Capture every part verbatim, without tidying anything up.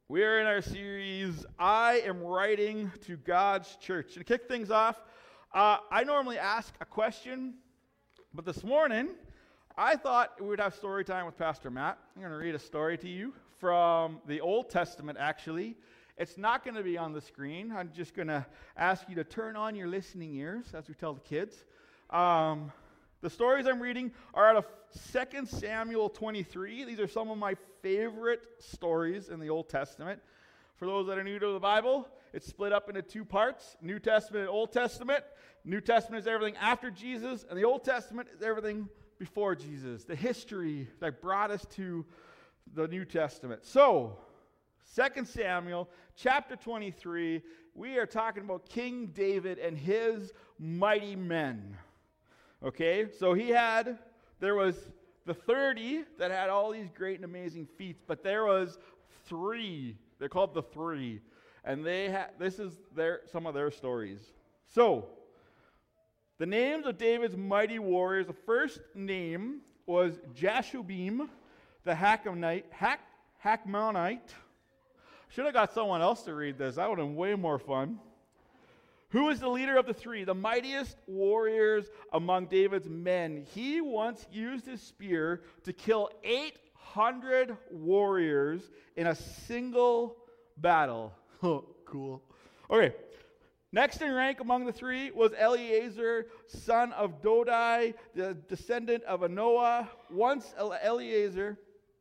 We are in our series, I Am Writing to God's Church. And to kick things off, uh, I normally ask a question, but this morning, I thought we would have story time with Pastor Matt. I'm going to read a story to you from the Old Testament, actually. It's not going to be on the screen. I'm just going to ask you to turn on your listening ears, as we tell the kids. Um, the stories I'm reading are out of Second Samuel twenty-three. These are some of my favorite stories in the Old Testament. For those that are new to the Bible, it's split up into two parts, New Testament and Old Testament. New Testament is everything after Jesus, and the Old Testament is everything before Jesus, the history that brought us to the New Testament. So, Second Samuel chapter twenty-three, we are talking about King David and his mighty men. Okay, so he had, there was the thirty that had all these great and amazing feats, but there was three. They're called the three, and they ha- this is their some of their stories. So, the names of David's mighty warriors. The first name was Jashubim, the Hachmonite. Hack, Hachmonite. Should have got someone else to read this. That would have been way more fun. Who is the leader of the three, the mightiest warriors among David's men? He once used his spear to kill eight hundred warriors in a single battle. Oh, cool. Okay. Next in rank among the three was Eleazar, son of Dodai, the descendant of Anoah. Once Eleazar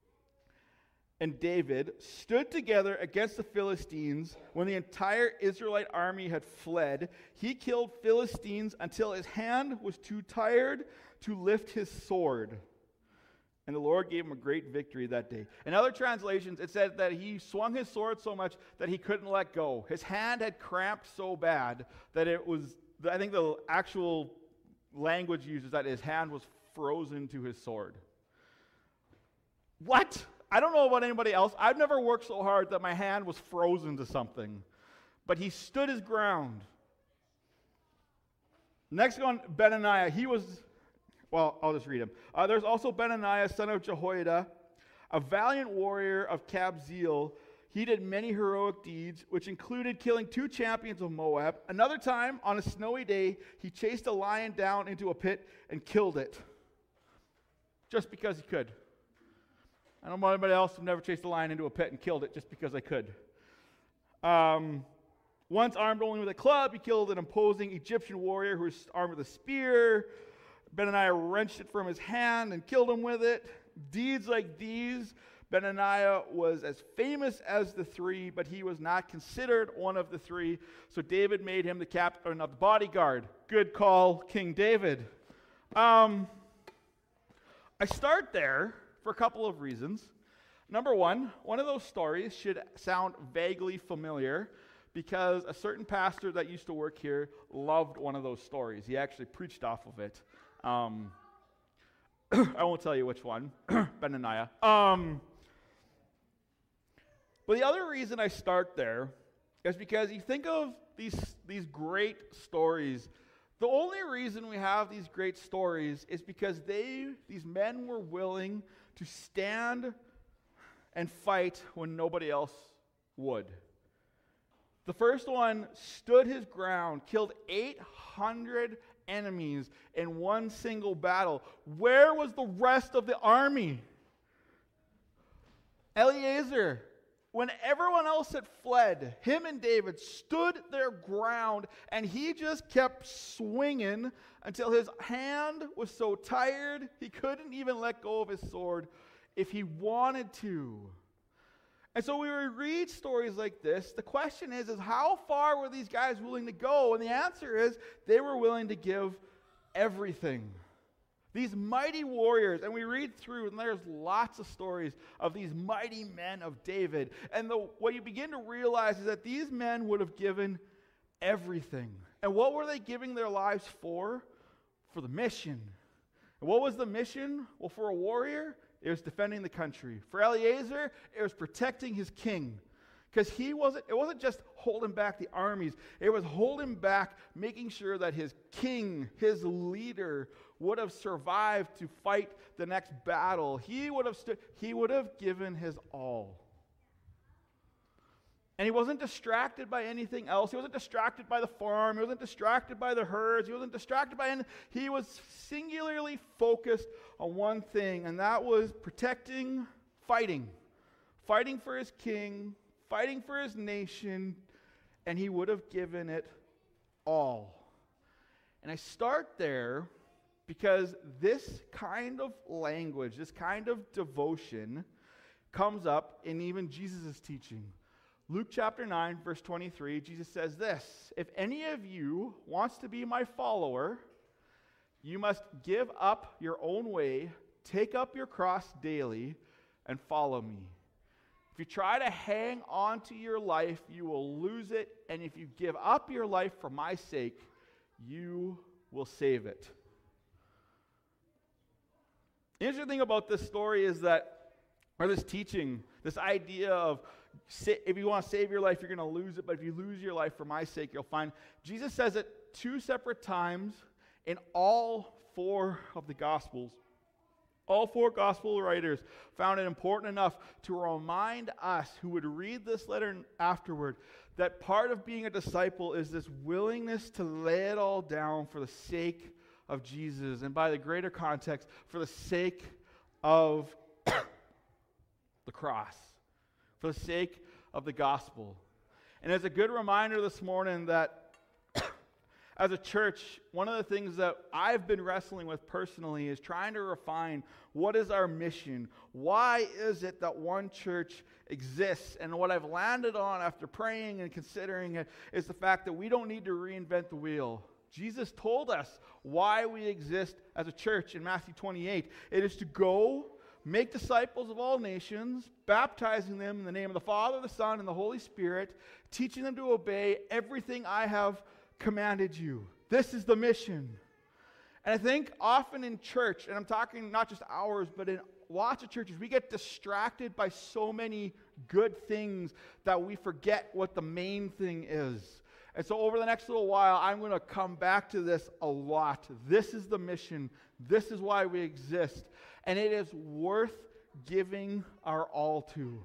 and David stood together against the Philistines when the entire Israelite army had fled. He killed Philistines until his hand was too tired to lift his sword. And the Lord gave him a great victory that day. In other translations, it said that he swung his sword so much that he couldn't let go. His hand had cramped so bad that it was, I think the actual language uses that his hand was frozen to his sword. What? I don't know about anybody else. I've never worked so hard that my hand was frozen to something. But he stood his ground. Next one, Benaniah. He was, well, I'll just read him. Uh, there's also Benaniah, son of Jehoiada, a valiant warrior of Kabzeel. He did many heroic deeds, which included killing two champions of Moab. Another time, on a snowy day, he chased a lion down into a pit and killed it. Just because he could. I don't know about anybody else who never chased a lion into a pit and killed it just because I could. Um, once armed only with a club, he killed an imposing Egyptian warrior who was armed with a spear. Benaniah wrenched it from his hand and killed him with it. Deeds like these, Benaniah was as famous as the three, but he was not considered one of the three. So David made him the captain of the bodyguard. Good call, King David. Um, I start there for a couple of reasons. Number one, one of those stories should sound vaguely familiar because a certain pastor that used to work here loved one of those stories. He actually preached off of it. Um, I won't tell you which one, Benaniah. Um, but the other reason I start there is because you think of these, these great stories. The only reason we have these great stories is because they, these men were willing to stand and fight when nobody else would. The first one stood his ground, killed eight hundred enemies in one single battle. Where was the rest of the army? Eleazar, when everyone else had fled, him and David stood their ground, and he just kept swinging until his hand was so tired he couldn't even let go of his sword if he wanted to. And so when we read stories like this, the question is, is how far were these guys willing to go? And the answer is they were willing to give everything. These mighty warriors, and we read through, and there's lots of stories of these mighty men of David. And the, what you begin to realize is that these men would have given everything. And what were they giving their lives for? For the mission. And what was the mission? Well, for a warrior, it was defending the country. For Eleazar, it was protecting his king. Because he wasn't, it wasn't just holding back the armies. It was holding back, making sure that his king, his leader, would have survived to fight the next battle. He would have stood, he would have given his all. And he wasn't distracted by anything else. He wasn't distracted by the farm. He wasn't distracted by the herds. He wasn't distracted by anything. He was singularly focused on one thing, and that was protecting, fighting. Fighting for his king, fighting for his nation, and he would have given it all. And I start there because this kind of language, this kind of devotion comes up in even Jesus' teaching. Luke chapter nine, verse twenty-three, Jesus says this, "If any of you wants to be my follower, you must give up your own way, take up your cross daily, and follow me. If you try to hang on to your life, you will lose it, and if you give up your life for my sake, you will save it." The interesting thing about this story is that, or this teaching, this idea of if you want to save your life, you're going to lose it, but if you lose your life for my sake, you'll find. Jesus says it two separate times in all four of the Gospels. All four Gospel writers found it important enough to remind us who would read this letter afterward that part of being a disciple is this willingness to lay it all down for the sake of Jesus, and by the greater context, for the sake of the cross, for the sake of the gospel. And it's a good reminder this morning that as a church, one of the things that I've been wrestling with personally is trying to refine what is our mission? Why is it that one church exists? And what I've landed on after praying and considering it is the fact that we don't need to reinvent the wheel. Jesus told us why we exist as a church in Matthew twenty-eight. It is to go, make disciples of all nations, baptizing them in the name of the Father, the Son, and the Holy Spirit, teaching them to obey everything I have commanded you. This is the mission. And I think often in church, and I'm talking not just ours, but in lots of churches, we get distracted by so many good things that we forget what the main thing is. And so over the next little while, I'm going to come back to this a lot. This is the mission. This is why we exist. And it is worth giving our all to.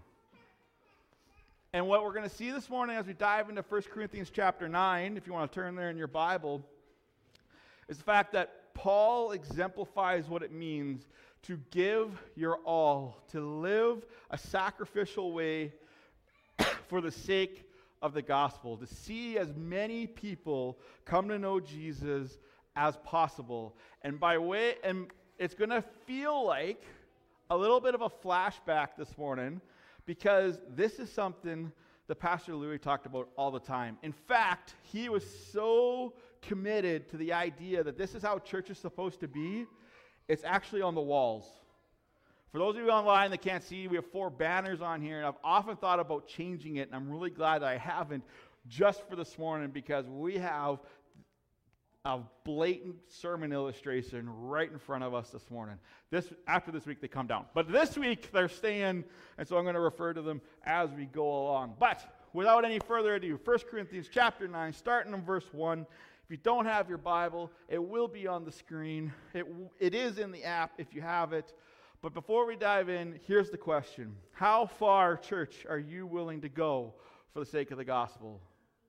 And what we're going to see this morning as we dive into First Corinthians chapter nine, if you want to turn there in your Bible, is the fact that Paul exemplifies what it means to give your all, to live a sacrificial way for the sake of the gospel, to see as many people come to know Jesus as possible. And by way, and it's going to feel like a little bit of a flashback this morning, because this is something that Pastor Louis talked about all the time. In fact, he was so committed to the idea that this is how church is supposed to be, it's actually on the walls. For those of you online that can't see, we have four banners on here, and I've often thought about changing it, and I'm really glad that I haven't just for this morning, because we have a blatant sermon illustration right in front of us this morning. This after this week, they come down. But this week, they're staying, and so I'm going to refer to them as we go along. But without any further ado, First Corinthians chapter nine, starting in verse one. If you don't have your Bible, it will be on the screen. It, it is in the app if you have it. But before we dive in, here's the question. How far, church, are you willing to go for the sake of the gospel?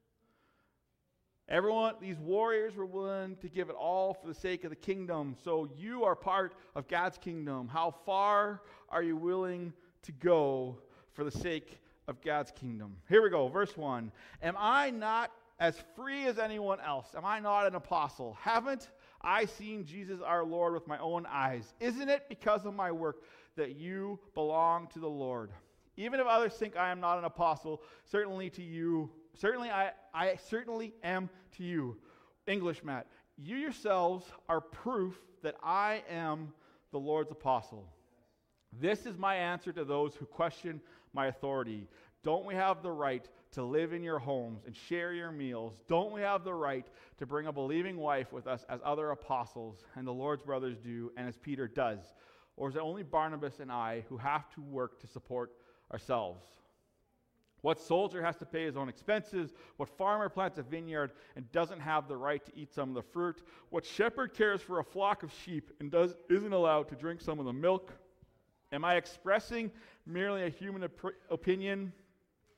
Everyone, these warriors were willing to give it all for the sake of the kingdom. So you are part of God's kingdom. How far are you willing to go for the sake of God's kingdom? Here we go, verse one. Am I not as free as anyone else? Am I not an apostle? Haven't I seen Jesus our Lord with my own eyes? Isn't it because of my work that you belong to the Lord? Even if others think I am not an apostle, certainly to you, certainly I, I certainly am to you. English, Matt. You yourselves are proof that I am the Lord's apostle. This is my answer to those who question my authority. Don't we have the right to live in your homes and share your meals? Don't we have the right to bring a believing wife with us as other apostles and the Lord's brothers do and as Peter does? Or is it only Barnabas and I who have to work to support ourselves? What soldier has to pay his own expenses? What farmer plants a vineyard and doesn't have the right to eat some of the fruit? What shepherd cares for a flock of sheep and does, isn't allowed to drink some of the milk? Am I expressing merely a human op- opinion?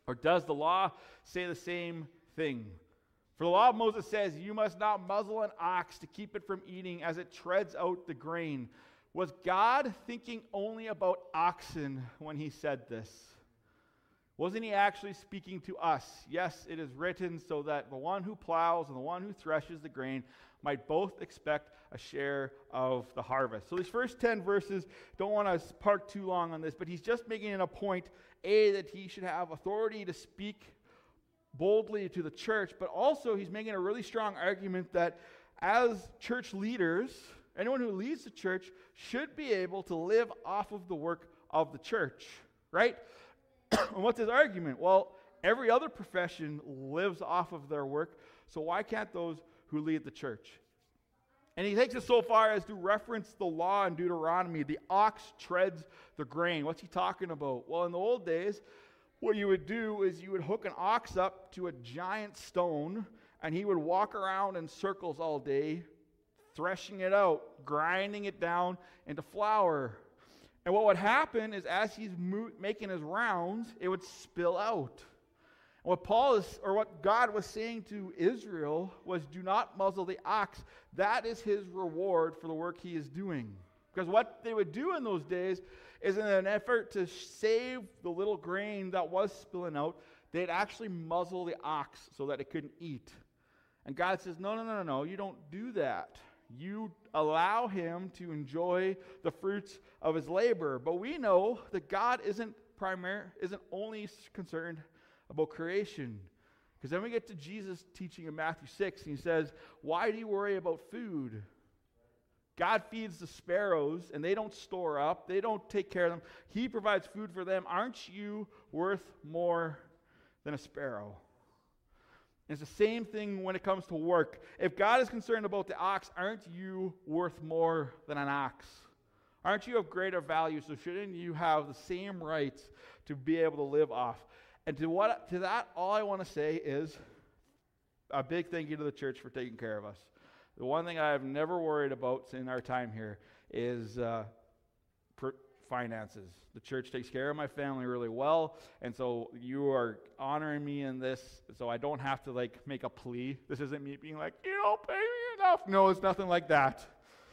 Or does the law say the same thing? For the law of Moses says, you must not muzzle an ox to keep it from eating as it treads out the grain. Was God thinking only about oxen when he said this? Wasn't he actually speaking to us? Yes, it is written so that the one who plows and the one who threshes the grain might both expect a share of the harvest. So these first ten verses, don't want to park too long on this, but he's just making it a point, A, that he should have authority to speak boldly to the church, but also he's making a really strong argument that as church leaders, anyone who leads the church should be able to live off of the work of the church, right? And what's his argument? Well, every other profession lives off of their work, so why can't those who lead the church? And he takes it so far as to reference the law in Deuteronomy. The ox treads the grain. What's he talking about? Well, in the old days, what you would do is you would hook an ox up to a giant stone, and he would walk around in circles all day, threshing it out, grinding it down into flour. And what would happen is as he's mo- making his rounds, it would spill out. And what Paul is, or what God was saying to Israel was, do not muzzle the ox. That is his reward for the work he is doing. Because what they would do in those days is in an effort to save the little grain that was spilling out, they'd actually muzzle the ox so that it couldn't eat. And God says, no, no, no, no, no, you don't do that. You allow him to enjoy the fruits of his labor. But we know that God isn't primary, isn't only concerned about creation. Because then we get to Jesus teaching in Matthew six, and he says, why do you worry about food? God feeds the sparrows, and they don't store up. They don't take care of them. He provides food for them. Aren't you worth more than a sparrow? It's the same thing when it comes to work. If God is concerned about the ox, aren't you worth more than an ox? Aren't you of greater value? So shouldn't you have the same rights to be able to live off? And to what to that, all I want to say is a big thank you to the church for taking care of us. The one thing I've never worried about in our time here is uh, per- finances. The church takes care of my family really well, and so you are honoring me in this, so I don't have to like make a plea. This isn't me being like, you don't pay me enough. No, it's nothing like that.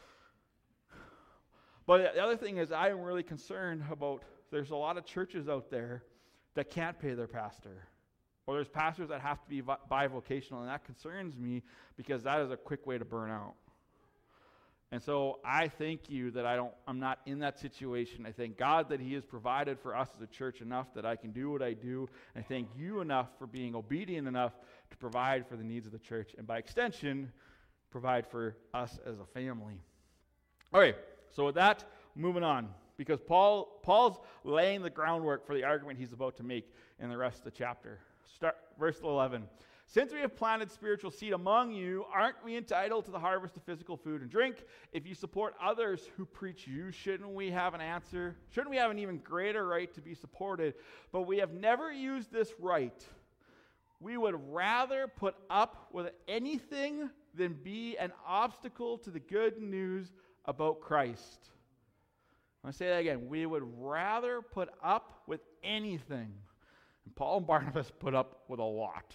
But the other thing is, I am really concerned about, there's a lot of churches out there that can't pay their pastor. Or there's pastors that have to be bivocational, and that concerns me because that is a quick way to burn out. And so I thank you that I don't, I'm not in that situation. I thank God that he has provided for us as a church enough that I can do what I do. And I thank you enough for being obedient enough to provide for the needs of the church, and by extension, provide for us as a family. Okay, so with that, moving on. Because Paul Paul's laying the groundwork for the argument he's about to make in the rest of the chapter. Start verse eleven. Since we have planted spiritual seed among you, aren't we entitled to the harvest of physical food and drink? If you support others who preach you, shouldn't we have an answer? Shouldn't we have an even greater right to be supported? But we have never used this right. We would rather put up with anything than be an obstacle to the good news about Christ. I'm going to say that again. We would rather put up with anything. And Paul and Barnabas put up with a lot.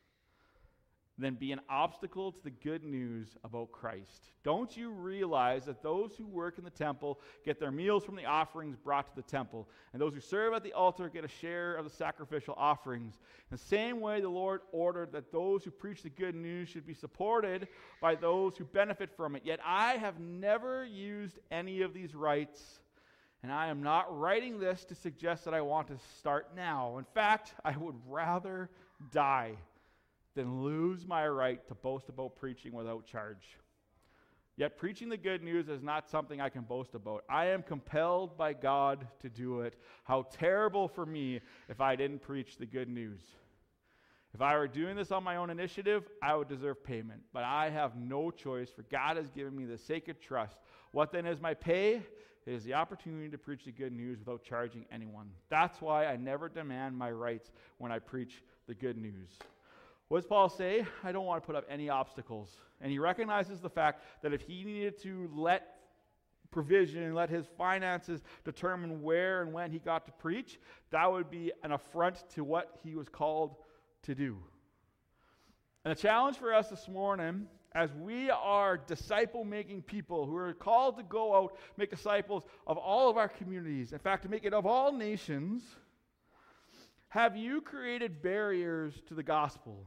Than be an obstacle to the good news about Christ. Don't you realize that those who work in the temple get their meals from the offerings brought to the temple, and those who serve at the altar get a share of the sacrificial offerings? In the same way, the Lord ordered that those who preach the good news should be supported by those who benefit from it. Yet I have never used any of these rights, and I am not writing this to suggest that I want to start now. In fact, I would rather die than lose my right to boast about preaching without charge. Yet preaching the good news is not something I can boast about. I am compelled by God to do it. How terrible for me if I didn't preach the good news. If I were doing this on my own initiative, I would deserve payment. But I have no choice, for God has given me the sacred trust. What then is my pay? It is the opportunity to preach the good news without charging anyone. That's why I never demand my rights when I preach the good news. What does Paul say? I don't want to put up any obstacles. And he recognizes the fact that if he needed to let provision, let his finances determine where and when he got to preach, that would be an affront to what he was called to do. And the challenge for us this morning, as we are disciple-making people who are called to go out, make disciples of all of our communities, in fact, to make it of all nations, have you created barriers to the gospel?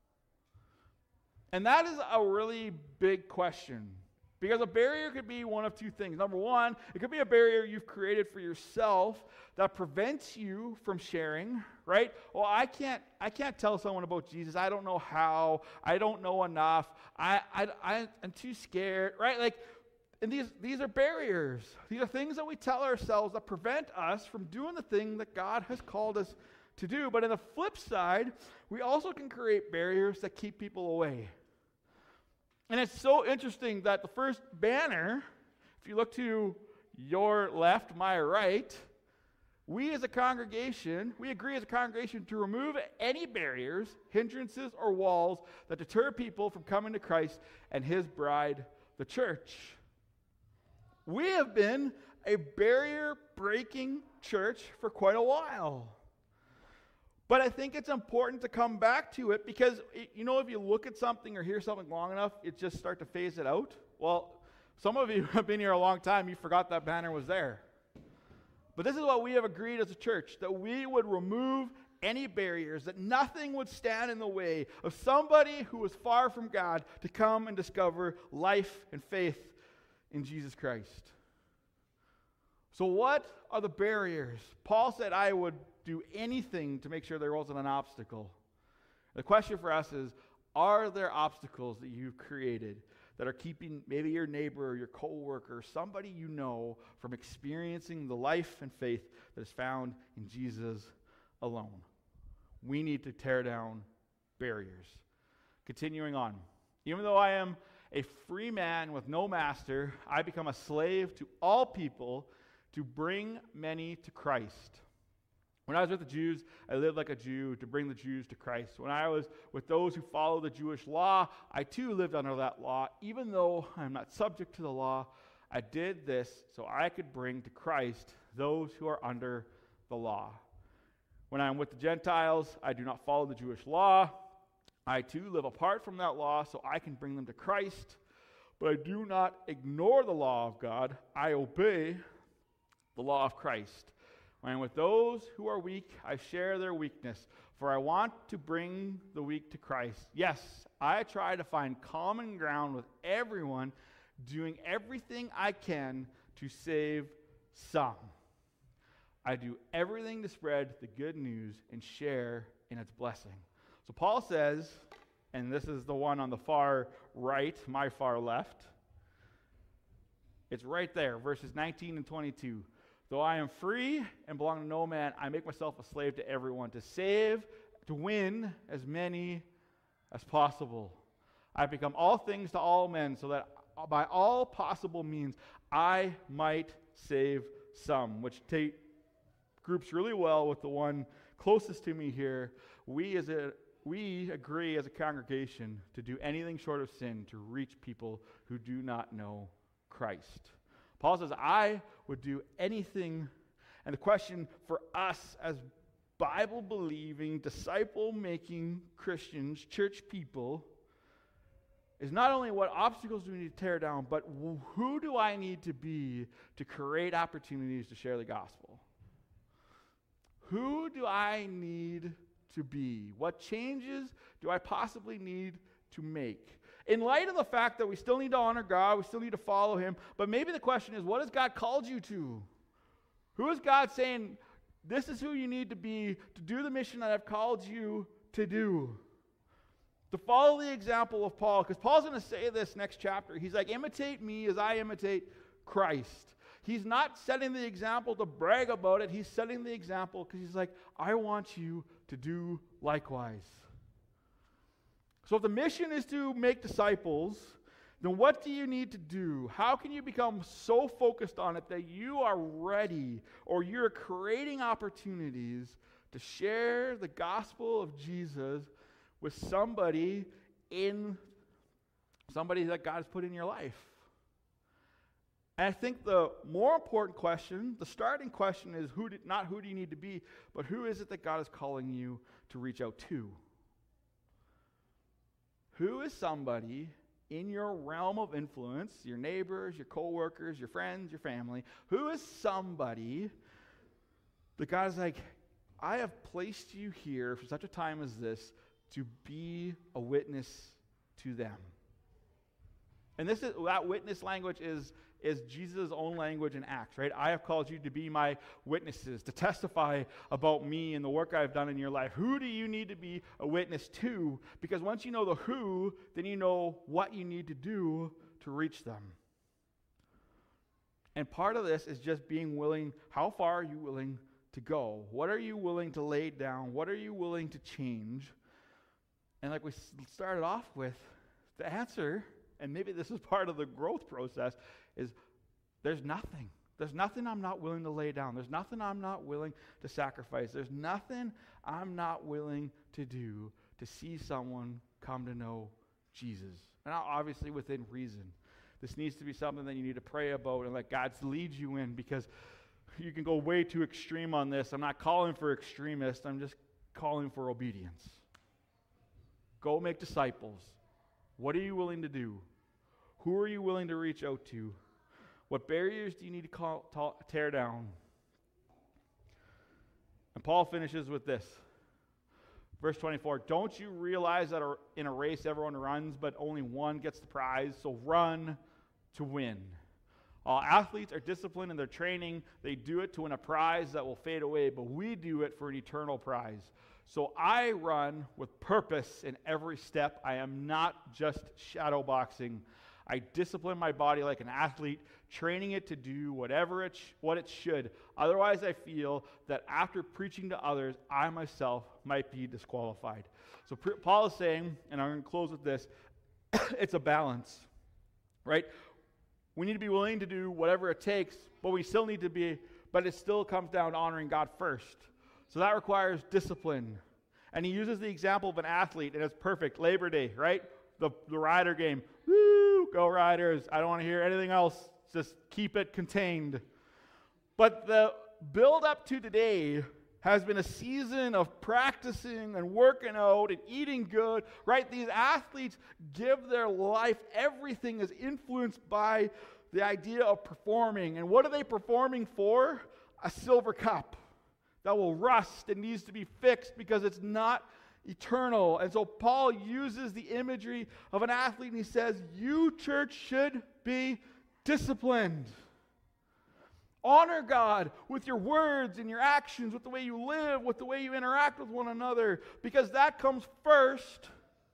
And that is a really big question. Because a barrier could be one of two things. Number one, it could be a barrier you've created for yourself that prevents you from sharing, right? Well, I can't I can't tell someone about Jesus. I don't know how. I don't know enough. I, I, I, I'm too scared, right? Like, and these, these are barriers. These are things that we tell ourselves that prevent us from doing the thing that God has called us to do. But on the flip side, we also can create barriers that keep people away. And it's so interesting that the first banner, if you look to your left, my right, we as a congregation, we agree as a congregation to remove any barriers, hindrances, or walls that deter people from coming to Christ and his bride, the church. We have been a barrier-breaking church for quite a while. But I think it's important to come back to it because, you know, if you look at something or hear something long enough, it just start to phase it out. Well, some of you have been here a long time. You forgot that banner was there. But this is what we have agreed as a church, that we would remove any barriers, that nothing would stand in the way of somebody who is far from God to come and discover life and faith in Jesus Christ. So what are the barriers? Paul said, I would do anything to make sure there wasn't an obstacle. The question for us is, are there obstacles that you've created that are keeping maybe your neighbor or your coworker, somebody you know, from experiencing the life and faith that is found in Jesus alone? We need to tear down barriers. Continuing on. Even though I am a free man with no master, I become a slave to all people to bring many to Christ. When I was with the Jews, I lived like a Jew to bring the Jews to Christ. When I was with those who follow the Jewish law, I too lived under that law. Even though I'm not subject to the law, I did this so I could bring to Christ those who are under the law. When I'm with the Gentiles, I do not follow the Jewish law. I too live apart from that law so I can bring them to Christ. But I do not ignore the law of God. I obey the law of Christ. When I'm with those who are weak, I share their weakness, for I want to bring the weak to Christ. Yes, I try to find common ground with everyone, doing everything I can to save some. I do everything to spread the good news and share in its blessing. So Paul says, and this is the one on the far right, my far left, it's right there, verses nineteen and twenty-two. Though I am free and belong to no man, I make myself a slave to everyone to save, to win as many as possible. I become all things to all men so that by all possible means I might save some, which ta- groups really well with the one closest to me here. We as a we agree as a congregation to do anything short of sin to reach people who do not know Christ. Paul says, I would do anything. And the question for us as Bible-believing, disciple-making Christians, church people, is not only what obstacles do we need to tear down, but who do I need to be to create opportunities to share the gospel? Who do I need to be? What changes do I possibly need to make? In light of the fact that we still need to honor God, we still need to follow him, but maybe the question is, what has God called you to? Who is God saying, this is who you need to be to do the mission that I've called you to do? To follow the example of Paul, because Paul's going to say this next chapter. He's like, imitate me as I imitate Christ. He's not setting the example to brag about it. He's setting the example because he's like, I want you to do likewise. So if the mission is to make disciples, then what do you need to do? How can you become so focused on it that you are ready or you're creating opportunities to share the gospel of Jesus with somebody in somebody that God has put in your life? And I think the more important question, the starting question is who do, not who do you need to be, but who is it that God is calling you to reach out to? Who is somebody in your realm of influence, your neighbors, your coworkers, your friends, your family, who is somebody that God is like, I have placed you here for such a time as this to be a witness to them. And this is that witness language is, is Jesus' own language in Acts, right? I have called you to be my witnesses, to testify about me and the work I've done in your life. Who do you need to be a witness to? Because once you know the who, then you know what you need to do to reach them. And part of this is just being willing, how far are you willing to go? What are you willing to lay down? What are you willing to change? And like we started off with, the answer, and maybe this is part of the growth process, is there's nothing. There's nothing I'm not willing to lay down. There's nothing I'm not willing to sacrifice. There's nothing I'm not willing to do to see someone come to know Jesus. And obviously within reason. This needs to be something that you need to pray about and let God lead you in, because you can go way too extreme on this. I'm not calling for extremists. I'm just calling for obedience. Go make disciples. What are you willing to do? Who are you willing to reach out to? What barriers do you need to call, ta- tear down? And Paul finishes with this. Verse twenty-four, don't you realize that in a race everyone runs, but only one gets the prize? So run to win. All athletes are disciplined in their training. They do it to win a prize that will fade away, but we do it for an eternal prize. So I run with purpose in every step. I am not just shadow boxing. I discipline my body like an athlete, training it to do whatever it sh- what it should. Otherwise, I feel that after preaching to others, I myself might be disqualified. So pre- Paul is saying, and I'm going to close with this, it's a balance, right? We need to be willing to do whatever it takes, but we still need to be, but it still comes down to honoring God first. So that requires discipline. And he uses the example of an athlete, and it's perfect. Labor Day, right? The, the Rider game. Woo! Go Riders. I don't want to hear anything else. Just keep it contained. But the build up to today has been a season of practicing and working out and eating good, right? These athletes give their life. Everything is influenced by the idea of performing. And what are they performing for? A silver cup that will rust and needs to be fixed because it's not eternal. And so Paul uses the imagery of an athlete, and he says, you, church, should be disciplined. Honor God with your words and your actions, with the way you live, with the way you interact with one another, because that comes first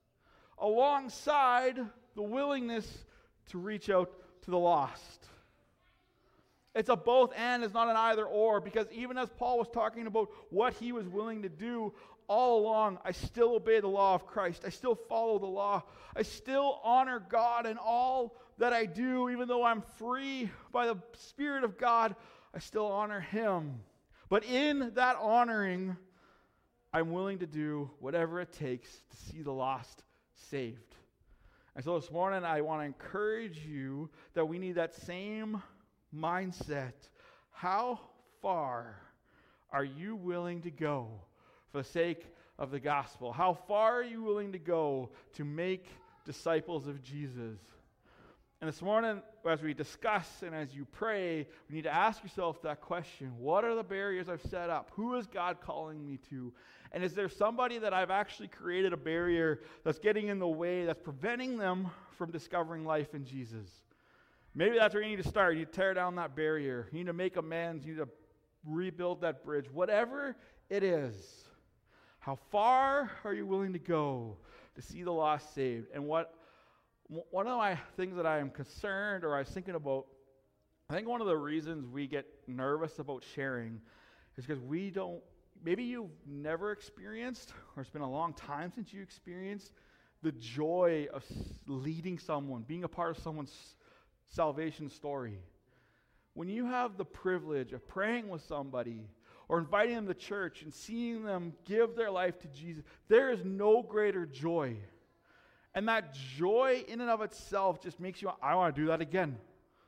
alongside the willingness to reach out to the lost. It's a both and, it's not an either or, because even as Paul was talking about what he was willing to do all along, I still obey the law of Christ. I still follow the law. I still honor God in all that I do, even though I'm free by the Spirit of God, I still honor Him. But in that honoring, I'm willing to do whatever it takes to see the lost saved. And so this morning, I want to encourage you that we need that same mindset. How far are you willing to go for the sake of the gospel? How far are you willing to go to make disciples of Jesus? And this morning, as we discuss and as you pray, we need to ask yourself that question. What are the barriers I've set up? Who is God calling me to? And is there somebody that I've actually created a barrier that's getting in the way, that's preventing them from discovering life in Jesus? Maybe that's where you need to start. You need to tear down that barrier. You need to make amends. You need to rebuild that bridge. Whatever it is, how far are you willing to go to see the lost saved? And what one of my things that I am concerned or I was thinking about, I think one of the reasons we get nervous about sharing is because we don't, maybe you've never experienced, or it's been a long time since you experienced, the joy of leading someone, being a part of someone's salvation story. When you have the privilege of praying with somebody or inviting them to church and seeing them give their life to Jesus, there is no greater joy. And that joy in and of itself just makes you, I want to do that again.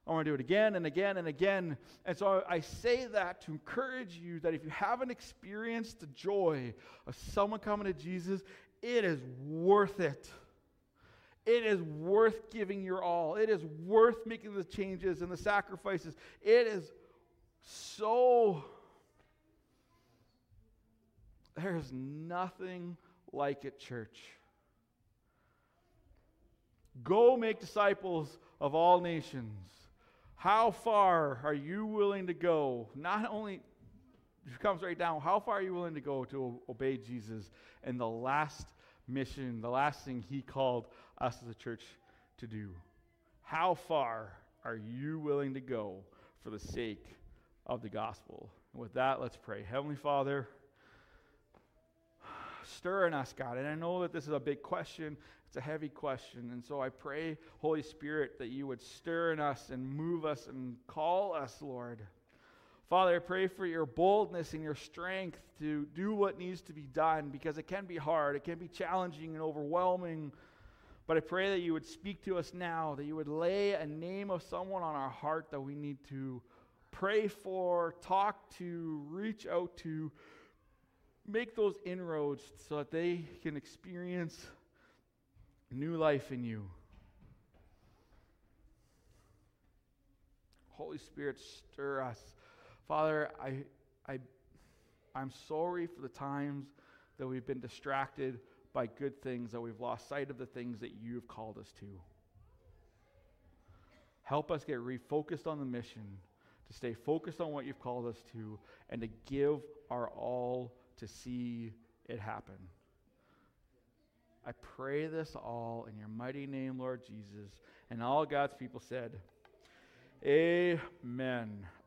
I want to do it again and again and again. And so I say that to encourage you that if you haven't experienced the joy of someone coming to Jesus, it is worth it. It is worth giving your all. It is worth making the changes and the sacrifices. It is so... There's nothing like it, church. Go make disciples of all nations. How far are you willing to go? Not only, it comes right down, how far are you willing to go to obey Jesus and the last mission, the last thing he called us as a church to do? How far are you willing to go for the sake of the gospel? And with that, let's pray. Heavenly Father, stir in us, God. And I know that this is a big question. It's a heavy question. And so I pray, Holy Spirit, that you would stir in us and move us and call us, Lord. Father, I pray for your boldness and your strength to do what needs to be done, because it can be hard. It can be challenging and overwhelming. But I pray that you would speak to us now, that you would lay a name of someone on our heart that we need to pray for, talk to, reach out to, make those inroads so that they can experience new life in you. Holy Spirit, stir us. Father, I, I, I'm sorry for the times that we've been distracted by good things, that we've lost sight of the things that you've called us to. Help us get refocused on the mission, to stay focused on what you've called us to, and to give our all to see it happen. I pray this all in your mighty name, Lord Jesus. And all God's people said, amen.